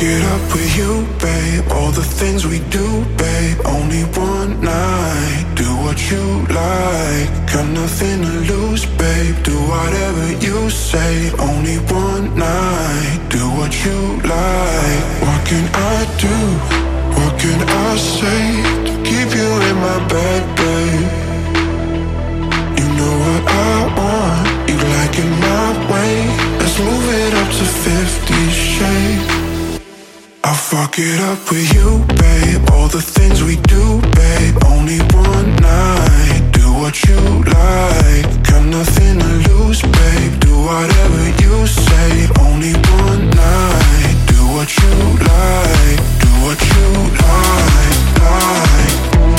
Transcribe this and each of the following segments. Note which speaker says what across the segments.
Speaker 1: fuck it up with you, babe. All the things we do, babe. Only one night, do what you like. Got nothing to lose, babe. Do whatever you say. Only one night, do what you like. What can I do? What can I say to keep you in my bed, babe? You know what I want, you like it my way. Let's move it up to 50 Shades. I'll fuck it up with you, babe. All the things we do, babe. Only one night, do what you like. Got nothing to lose, babe. Do whatever you say. Only one night, do what you like. Do what you like, like.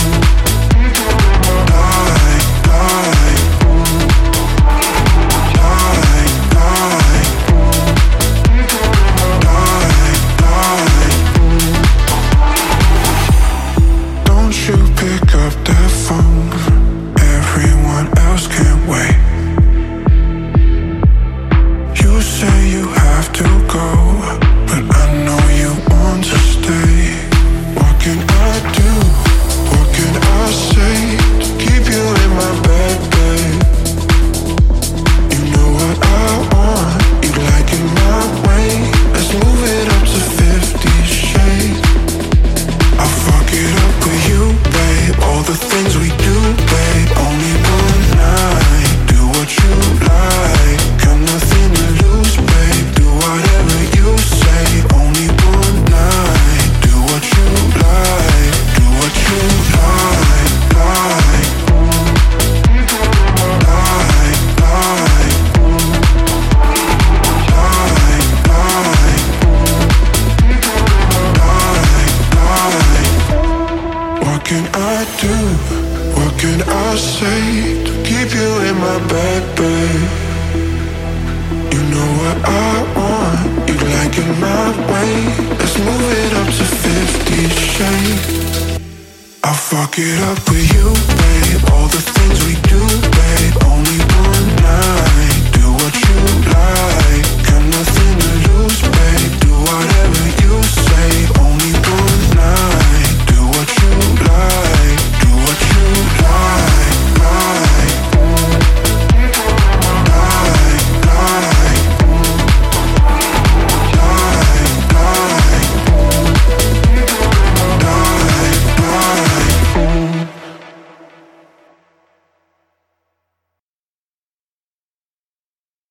Speaker 1: You pick up that phone. Everyone else can't wait. You say you have to go, but I know you want to stay. What can I do? What can I say to keep you in my bed, babe? You know what I want, you like it my way. Let's move it up to 50 Shades. I'll fuck it up with you, babe. All the things we do, babe. Only one night, do what you like. Got nothing to lose, babe. Do whatever you say. Only one night, do what you like. Do what you like, like. Like, like. What can I do? What can I say to keep you in my bed, babe? You know what I want, you like it my way. Let's move it up to 50 Shades. I'll fuck it up with you, babe. All the things we do, babe.